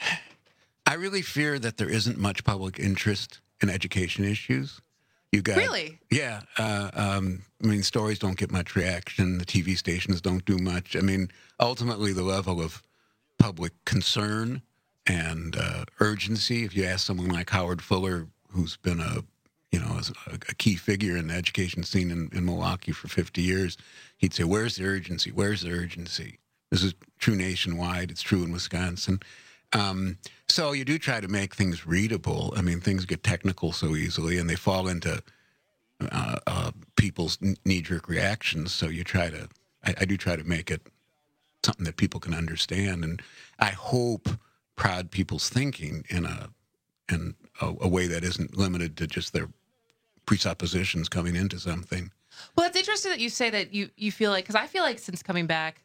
I really fear that there isn't much public interest in education issues. You got really, yeah. Uh, um, I mean, stories don't get much reaction. The T V stations don't do much. I mean, ultimately, the level of public concern and uh, urgency. If you ask someone like Howard Fuller, who's been a you know a, a key figure in the education scene in, in Milwaukee for fifty years, he'd say, "Where's the urgency? Where's the urgency?" This is true nationwide. It's true in Wisconsin. Um, so you do try to make things readable. I mean, things get technical so easily, and they fall into uh, uh, people's knee-jerk reactions. So you try to, I, I do try to make it something that people can understand, and I hope prod people's thinking in a in a, a way that isn't limited to just their presuppositions coming into something. Well, it's interesting that you say that you you feel like, because I feel like since coming back,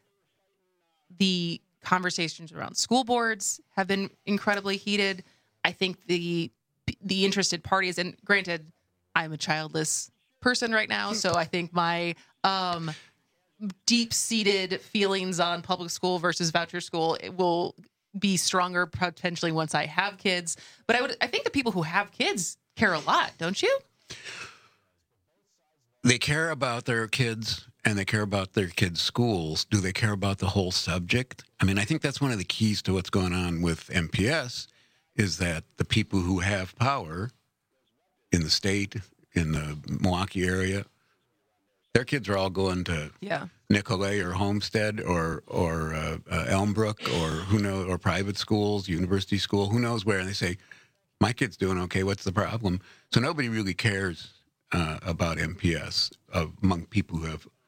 the conversations around school boards have been incredibly heated. I think the the interested parties, and granted, I'm a childless person right now, so I think my um, deep-seated feelings on public school versus voucher school it will be stronger potentially once I have kids. But I would, I think the people who have kids care a lot, don't you? They care about their kids and they care about their kids' schools. Do they care about the whole subject? I mean, I think that's one of the keys to what's going on with M P S is that the people who have power in the state, in the Milwaukee area, their kids are all going to yeah. Nicolay or Homestead or or uh, uh, Elmbrook or who knows, or private schools, university school, who knows where. And they say, my kid's doing okay. What's the problem? So nobody really cares uh, about M P S uh, among people who have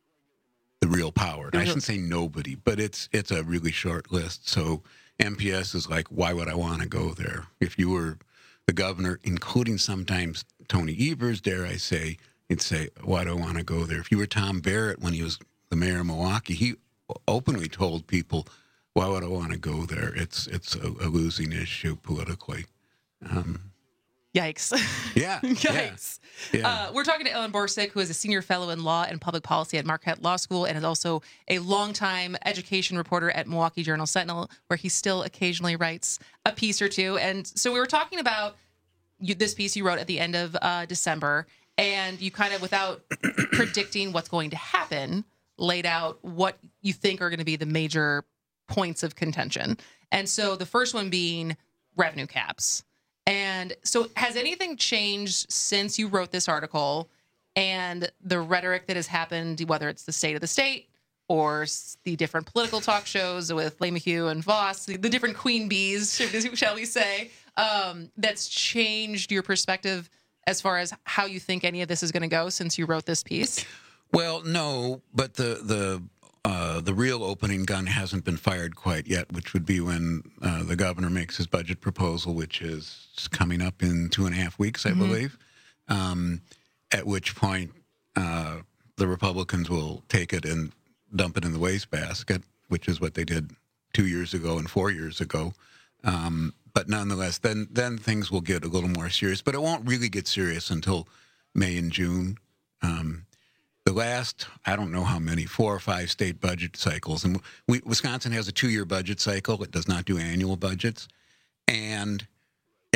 the real power. And I shouldn't say nobody, but it's it's a really short list. So M P S is like, why would I want to go there? If you were the governor, including sometimes Tony Evers, dare I say, you'd say, why do I want to go there? If you were Tom Barrett when he was the mayor of Milwaukee, he openly told people, why would I want to go there? It's it's a, a losing issue politically. Um, Yikes. Yeah. Yikes. Yeah. Uh, we're talking to Ellen Borsick, who is a senior fellow in law and public policy at Marquette Law School and is also a longtime education reporter at Milwaukee Journal Sentinel, where he still occasionally writes a piece or two. And so we were talking about you, this piece you wrote at the end of uh, December, and you kind of, without predicting what's going to happen, laid out what you think are going to be the major points of contention. And so the first one being revenue caps. And so has anything changed since you wrote this article and the rhetoric that has happened, whether it's the state of the state or the different political talk shows with LeMahieu and Voss, the, the different queen bees, shall we say, um, that's changed your perspective as far as how you think any of this is going to go since you wrote this piece? Well, no, but the the uh, the real opening gun hasn't been fired quite yet, which would be when uh, the governor makes his budget proposal, which is coming up in two and a half weeks, I mm-hmm. believe, um, at which point uh, the Republicans will take it and dump it in the wastebasket, which is what they did two years ago and four years ago. Um, but nonetheless, then then things will get a little more serious. But it won't really get serious until May and June. Um, the last, I don't know how many, four or five state budget cycles. And we, Wisconsin has a two-year budget cycle. It does not do annual budgets. And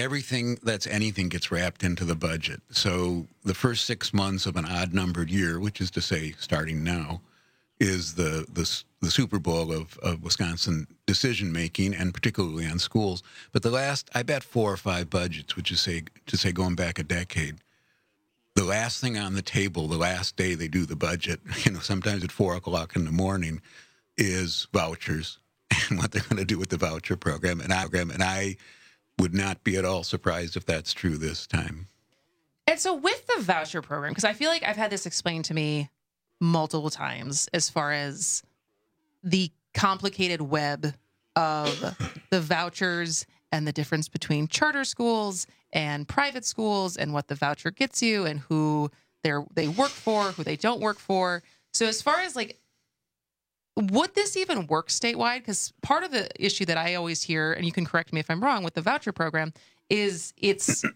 everything that's anything gets wrapped into the budget. So the first six months of an odd-numbered year, which is to say starting now, is the the, the Super Bowl of, of Wisconsin decision-making, and particularly on schools. But the last, I bet, four or five budgets, which is say, to say going back a decade, the last thing on the table, the last day they do the budget, you know, sometimes at four o'clock in the morning, is vouchers and what they're going to do with the voucher program. And I, and I would not be at all surprised if that's true this time. And so with the voucher program, because I feel like I've had this explained to me multiple times as far as the complicated web of the vouchers and the difference between charter schools and private schools and what the voucher gets you and who they're, they work for, who they don't work for. So as far as like, would this even work statewide? Because part of the issue that I always hear, and you can correct me if I'm wrong, with the voucher program is it's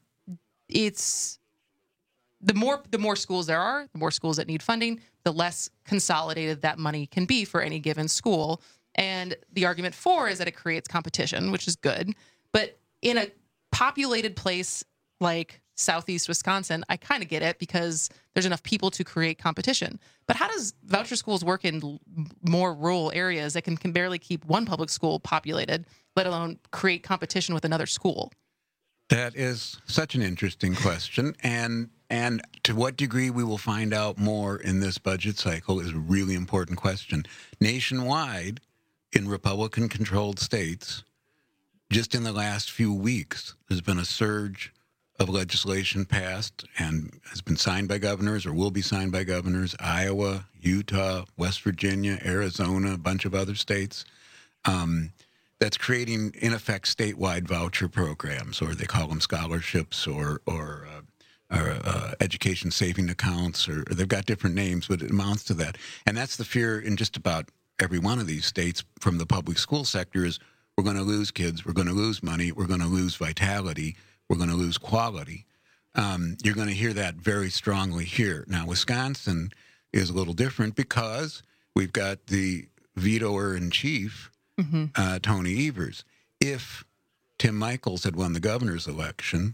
it's the more the more schools there are, the more schools that need funding, the less consolidated that money can be for any given school. And the argument for is that it creates competition, which is good. But in a populated place like Southeast Wisconsin, I kind of get it because there's enough people to create competition. But how does voucher schools work in more rural areas that can, can barely keep one public school populated, let alone create competition with another school? That is such an interesting question. And and to what degree we will find out more in this budget cycle is a really important question. Nationwide, in Republican-controlled states, just in the last few weeks, there's been a surge of legislation passed and has been signed by governors or will be signed by governors, Iowa, Utah, West Virginia, Arizona, a bunch of other states, um, that's creating, in effect, statewide voucher programs, or they call them scholarships or, or, uh, or uh, education saving accounts, or, or they've got different names, but it amounts to that. And that's the fear in just about every one of these states from the public school sector is we're going to lose kids, we're going to lose money, we're going to lose vitality, we're going to lose quality. Um, you're going to hear that very strongly here. Now, Wisconsin is a little different because we've got the vetoer-in-chief, mm-hmm. uh, Tony Evers. If Tim Michels had won the governor's election,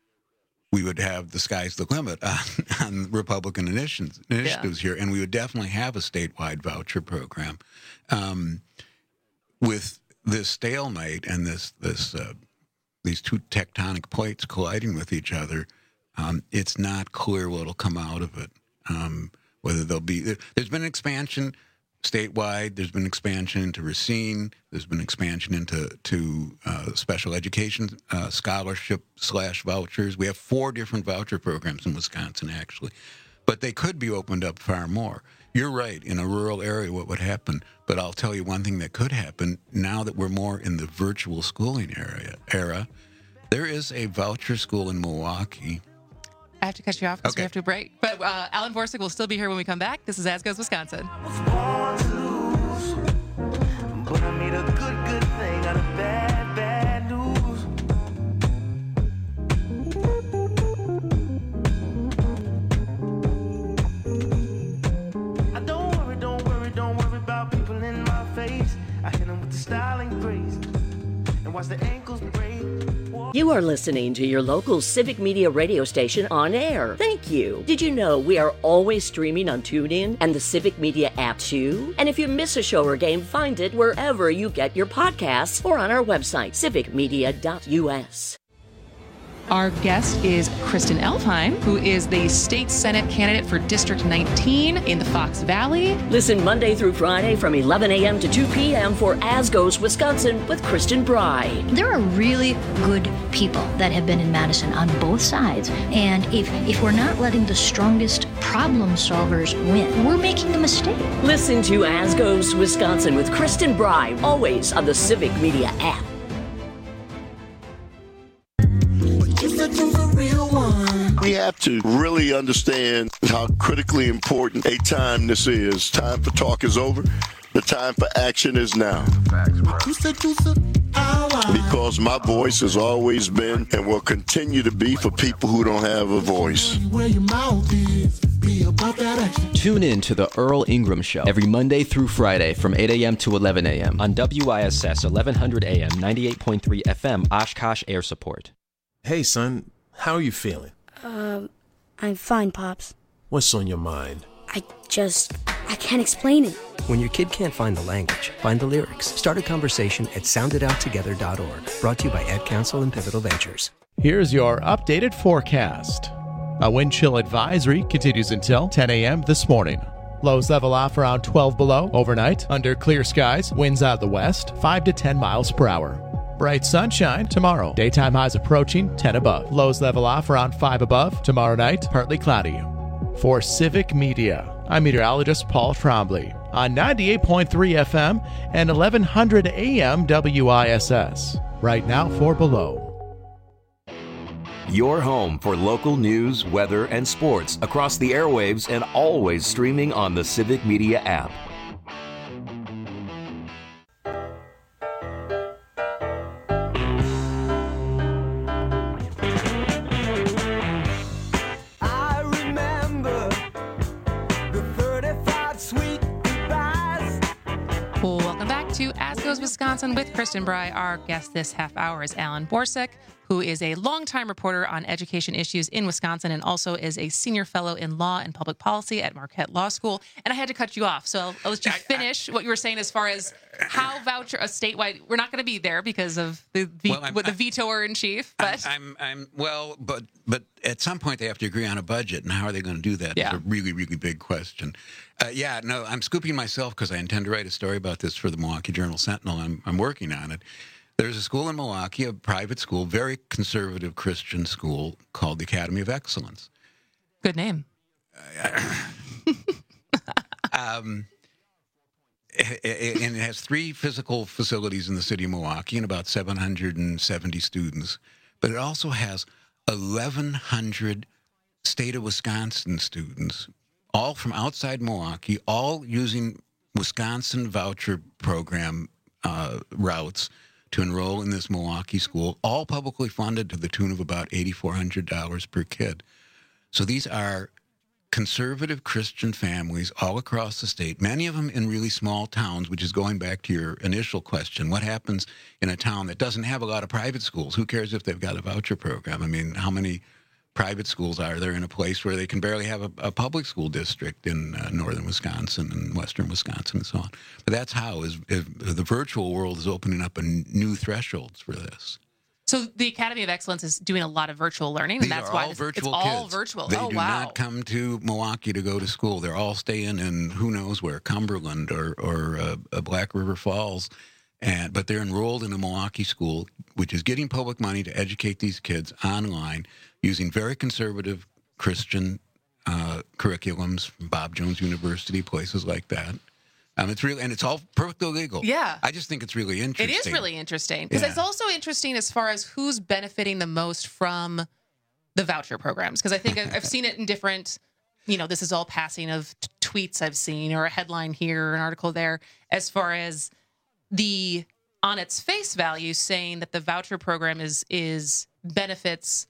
we would have the sky's the limit on, on Republican initiatives, initiatives yeah. here, and we would definitely have a statewide voucher program. Um, with this stalemate and this this uh, these two tectonic plates colliding with each other, um, it's not clear what'll come out of it. Um, whether there'll be there, there's been expansion statewide. There's been expansion into Racine. There's been expansion into to uh, special education uh, scholarship slash vouchers. We have four different voucher programs in Wisconsin, actually, but they could be opened up far more. You're right. In a rural area, what would happen? But I'll tell you one thing that could happen now that we're more in the virtual schooling area era. There is a voucher school in Milwaukee. I have to cut you off because Okay. we have to break. But uh, Alan Vorsick will still be here when we come back. This is As Goes Wisconsin. But I made a good, good thing out of bad, bad news. I don't worry, don't worry, don't worry about people in my face. I hit them with the style and grace. And watch the ankles break. You are listening to your local Civic Media radio station on air. Thank you. Did you know we are always streaming on TuneIn and the Civic Media app too? And if you miss a show or game, find it wherever you get your podcasts or on our website, civic media dot u s. Our guest is Kristen Elfheim, who is the state Senate candidate for District nineteen in the Fox Valley. Listen Monday through Friday from eleven a.m. to two p.m. for As Goes Wisconsin with Kristen Bride. There are really good people that have been in Madison on both sides. And if, if we're not letting the strongest problem solvers win, we're making a mistake. Listen to As Goes Wisconsin with Kristen Bride, always on the Civic Media app. We have to really understand how critically important a time this is. Time for talk is over. The time for action is now. Because my voice has always been and will continue to be for people who don't have a voice. Tune in to the Earl Ingram Show every Monday through Friday from eight a.m. to eleven a.m. on W I S S eleven hundred A M ninety-eight point three F M Oshkosh Air Support. Hey, son, how are you feeling? Um, I'm fine, Pops. What's on your mind? I just, I can't explain it. When your kid can't find the language, find the lyrics. Start a conversation at sound it out together dot org. Brought to you by Ad Council and Pivotal Ventures. Here's your updated forecast. A wind chill advisory continues until ten a.m. this morning. Lows level off around twelve below overnight. Under clear skies, winds out of the west, five to ten miles per hour. Bright sunshine tomorrow. Daytime highs approaching ten above. Lows level off around five above. Tomorrow night, partly cloudy. For Civic Media, I'm meteorologist Paul Trombley on ninety-eight point three F M and eleven hundred A M W I S S. Right now for Below. Your home for local news, weather, and sports across the airwaves and always streaming on the Civic Media app. Wisconsin with Kristen Bry. Our guest this half hour is Alan Borsuk, who is a longtime reporter on education issues in Wisconsin and also is a senior fellow in law and public policy at Marquette Law School. And I had to cut you off, so I'll, I'll let you finish what you were saying as far as how voucher a statewide. We're not going to be there because of the ve- well, with the vetoer in chief. But I'm, I'm, I'm well, but but at some point they have to agree on a budget, and how are they going to do that? Yeah. It's a really really big question. Uh, yeah, no, I'm scooping myself because I intend to write a story about this for the Milwaukee Journal Sentinel. I'm, I'm working on it. There's a school in Milwaukee, a private school, very conservative Christian school called the Academy of Excellence. Good name. um, and it has three physical facilities in the city of Milwaukee and about seven hundred seventy students. But it also has eleven hundred state of Wisconsin students, all from outside Milwaukee, all using Wisconsin voucher program uh, routes to enroll in this Milwaukee school, all publicly funded to the tune of about eight thousand four hundred dollars per kid. So these are conservative Christian families all across the state, many of them in really small towns, which is going back to your initial question. What happens in a town that doesn't have a lot of private schools? Who cares if they've got a voucher program? I mean, how many private schools are there in a place where they can barely have a, a public school district in uh, northern Wisconsin and western Wisconsin and so on? But that's how is, is the virtual world is opening up a n- new thresholds for this. So the Academy of Excellence is doing a lot of virtual learning, and These that's are why all it's, virtual it's kids. all virtual. They oh, do wow. not come to Milwaukee to go to school. They're all staying in who knows where, Cumberland or or uh, Black River Falls, and but they're enrolled in a Milwaukee school, which is getting public money to educate these kids online using very conservative Christian uh, curriculums from Bob Jones University, places like that. Um, it's really, and it's all perfectly legal. Yeah. I just think it's really interesting. It is really interesting because Yeah. it's also interesting as far as who's benefiting the most from the voucher programs. Because I think I've I've seen it in different, you know, this is all passing of t- tweets I've seen or a headline here, or an article there, as far as the on its face value saying that the voucher program is is benefits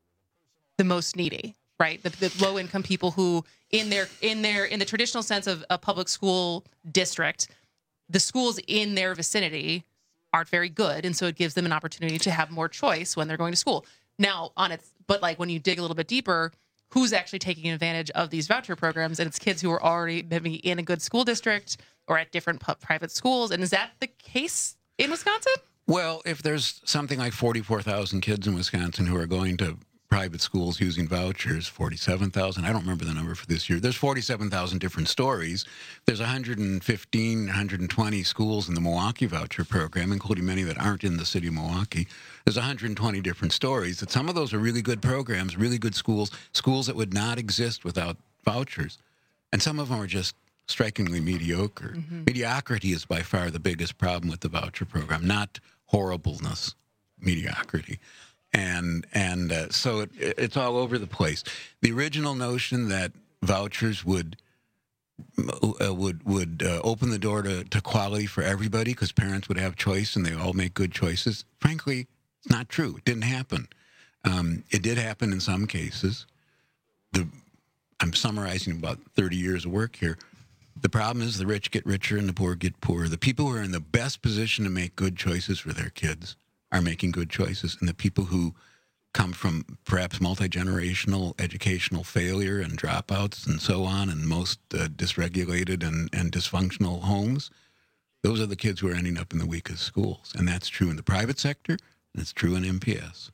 the most needy. Right, the, the low-income people who, in their in their in the traditional sense of a public school district, the schools in their vicinity aren't very good, and so it gives them an opportunity to have more choice when they're going to school. Now, on its, but like when you dig a little bit deeper, who's actually taking advantage of these voucher programs? And it's kids who are already maybe in a good school district or at different pu- private schools. And is that the case in Wisconsin? Well, if there's something like forty-four thousand kids in Wisconsin who are going to private schools using vouchers, forty-seven thousand. I don't remember the number for this year. There's forty-seven thousand different stories. There's one hundred fifteen, one hundred twenty schools in the Milwaukee voucher program, including many that aren't in the city of Milwaukee. There's one hundred twenty different stories. That some of those are really good programs, really good schools, schools that would not exist without vouchers. And some of them are just strikingly mediocre. Mm-hmm. Mediocrity is by far the biggest problem with the voucher program, not horribleness, mediocrity. And and uh, so it, it's all over the place. The original notion that vouchers would uh, would would uh, open the door to, to quality for everybody because parents would have choice and they all make good choices, frankly, it's not true. It didn't happen. Um, it did happen in some cases. The I'm summarizing about thirty years of work here. The problem is the rich get richer and the poor get poorer. The people who are in the best position to make good choices for their kids are making good choices, and the people who come from perhaps multi-generational educational failure and dropouts and so on, and most uh, dysregulated and, and dysfunctional homes, those are the kids who are ending up in the weakest schools. And that's true in the private sector, and it's true in M P S.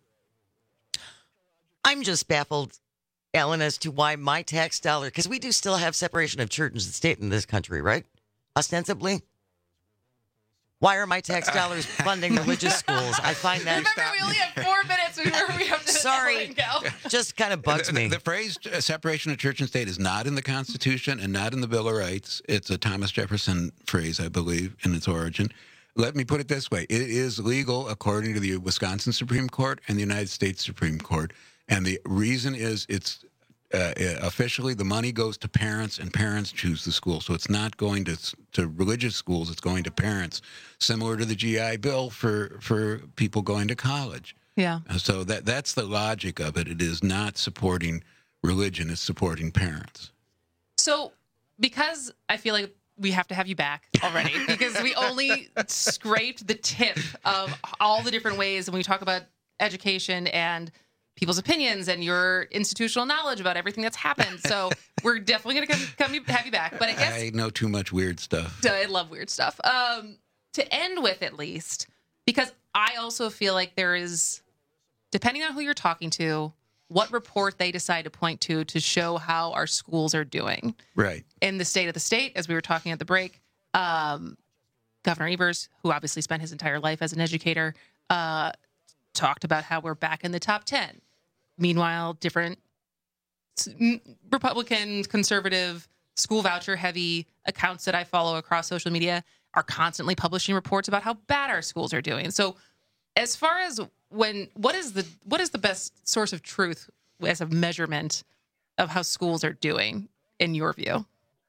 I'm just baffled, Alan, as to why my tax dollar, because we do still have separation of church and state in this country, right? Ostensibly. Why are my tax dollars funding religious schools? I find that... Remember, we only have four minutes before we have to Sorry, just kind of bugs the, me. The, the phrase uh, separation of church and state is not in the Constitution and not in the Bill of Rights. It's a Thomas Jefferson phrase, I believe, in its origin. Let me put it this way. It is legal according to the Wisconsin Supreme Court and the United States Supreme Court. And the reason is it's uh, officially the money goes to parents, and parents choose the school. So it's not going to to religious schools. It's going to parents, similar to the G I Bill for, for people going to college. Yeah. Uh, so that that's the logic of it. It is not supporting religion. It's supporting parents. So because I feel like we have to have you back already because we only scraped the tip of all the different ways when we talk about education and people's opinions and your institutional knowledge about everything that's happened. So we're definitely going to come, come have you back. But I guess I know too much weird stuff. I love weird stuff. Um, to end with, at least, because I also feel like there is, depending on who you're talking to, what report they decide to point to to show how our schools are doing. Right. In the state of the state, as we were talking at the break, um, Governor Evers, who obviously spent his entire life as an educator, uh, talked about how we're back in the top ten. Meanwhile, different Republican, conservative, school voucher heavy accounts that I follow across social media are constantly publishing reports about how bad our schools are doing. So as far as when, what is the, what is the best source of truth as a measurement of how schools are doing in your view?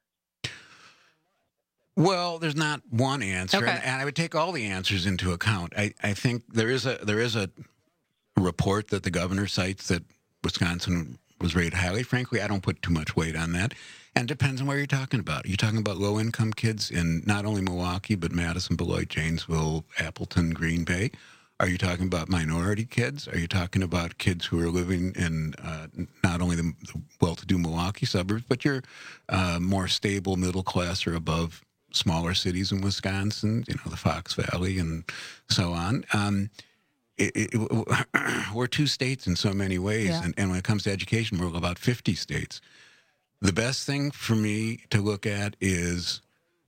Well, there's not one answer, Okay. and, and I would take all the answers into account. I, I think there is a there is a report that the governor cites that Wisconsin was rated highly. Frankly, I don't put too much weight on that. And it depends on where you're talking about. You're talking about low-income kids in not only Milwaukee, but Madison, Beloit, Janesville, Appleton, Green Bay. Are you talking about minority kids? Are you talking about kids who are living in uh, not only the, the well-to-do Milwaukee suburbs, but your uh, more stable middle class or above smaller cities in Wisconsin, you know, the Fox Valley and so on? Um, It, it, we're two states in so many ways, Yeah. and, and when it comes to education, we're about fifty states. The best thing for me to look at is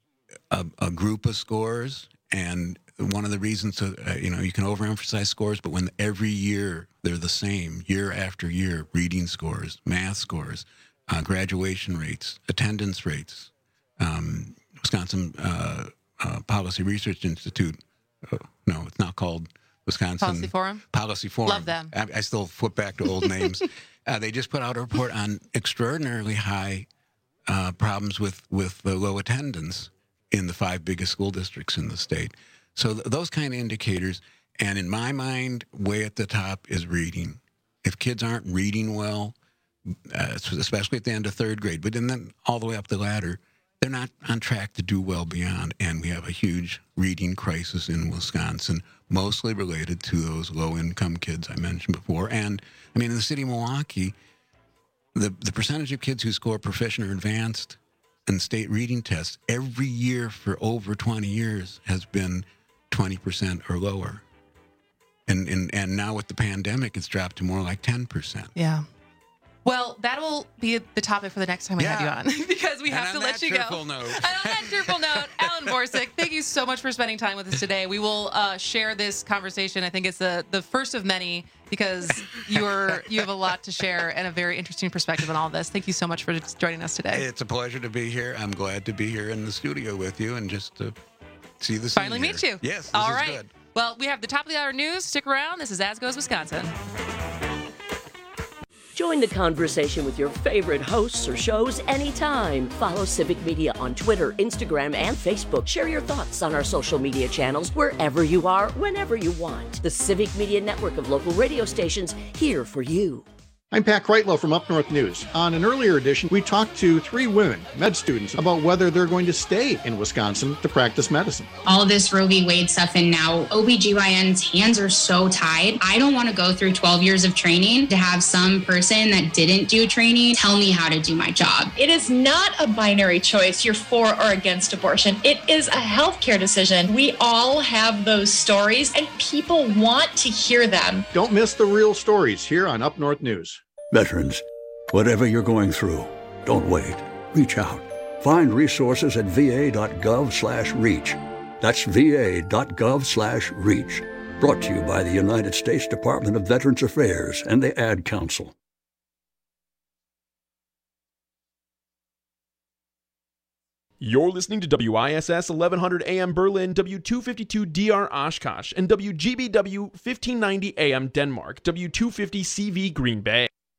a, a group of scores, and one of the reasons, to, uh, you know, you can overemphasize scores, but when every year they're the same, year after year, reading scores, math scores, uh, graduation rates, attendance rates, um, Wisconsin uh, uh, Policy Research Institute, uh, no, it's not called Wisconsin Policy Forum? Policy Forum. Love them. I, I still flip back to old names. Uh, they just put out a report on extraordinarily high uh, problems with, with the low attendance in the five biggest school districts in the state. So th- those kind of indicators, and in my mind, way at the top is reading. If kids aren't reading well, uh, especially at the end of third grade, but then all the way up the ladder, they're not on track to do well beyond. And we have a huge reading crisis in Wisconsin, mostly related to those low-income kids I mentioned before. And, I mean, in the city of Milwaukee, the, the percentage of kids who score proficient or advanced in state reading tests every year for over twenty years has been twenty percent or lower. And, and, and now with the pandemic, it's dropped to more like ten percent. Yeah. Well, that'll be the topic for the next time we Yeah. have you on because we And have on to that let you go. cheerful note. And on that cheerful note, Alan Borsig, thank you so much for spending time with us today. We will uh, share this conversation. I think it's the, the first of many because you're you have a lot to share and a very interesting perspective on all of this. Thank you so much for joining us today. It's a pleasure to be here. I'm glad to be here in the studio with you and just to see the scene Finally here. meet you. Yes, this All is right. good. Well, we have the top of the hour news. Stick around. This is As Goes Wisconsin. Join the conversation with your favorite hosts or shows anytime. Follow Civic Media on Twitter, Instagram, and Facebook. Share your thoughts on our social media channels wherever you are, whenever you want. The Civic Media Network of local radio stations here for you. I'm Pat Kreitlow from Up North News. On an earlier edition, we talked to three women, med students, about whether they're going to stay in Wisconsin to practice medicine. All this Roe v. Wade stuff, and now O B G Y N's hands are so tied. I don't want to go through twelve years of training to have some person that didn't do training tell me how to do my job. It is not a binary choice, you're for or against abortion. It is a healthcare decision. We all have those stories, and people want to hear them. Don't miss the real stories here on Up North News. Veterans, whatever you're going through, don't wait. Reach out. Find resources at va.gov slash reach. That's va.gov slash reach. Brought to you by the United States Department of Veterans Affairs and the Ad Council. You're listening to W I S S eleven hundred A M Berlin, W two fifty-two D R Oshkosh, and W G B W fifteen ninety A M Denmark, W two fifty C V Green Bay.